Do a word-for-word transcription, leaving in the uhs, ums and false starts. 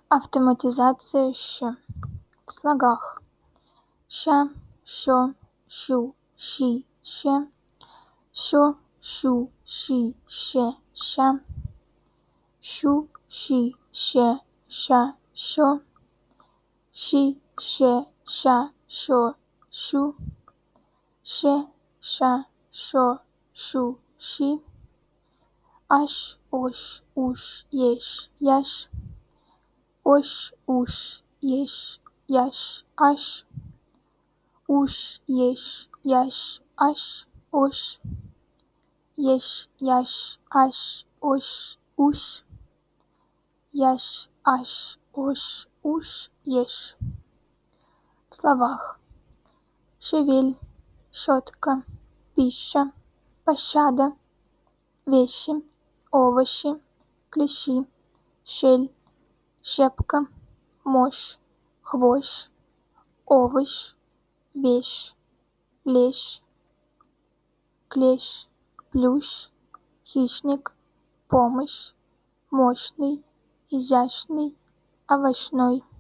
Автоматизация «щ» в слогах: ща, щё, щу, щи, ще, що, щу, щи, ще, ща, щу, щи, ще, ща, що, щи, ще, ща, що, щу, ще, ша, шо, шу, щи, аш, ош, уш, єш, яш, ош, уш, єш, яш, аш, уш, єш, яш, аш, ош, єш, яш, аш, ош, уш, яш, аш, ош, уш, єш. В словах: шевель, щетка, пища, пощада, вещи, овощи, клещи, щель, щепка, мощь, хвощ, овощ, вещь, лещ, клещ, плющ, хищник, помощь, мощный, изящный, овощной.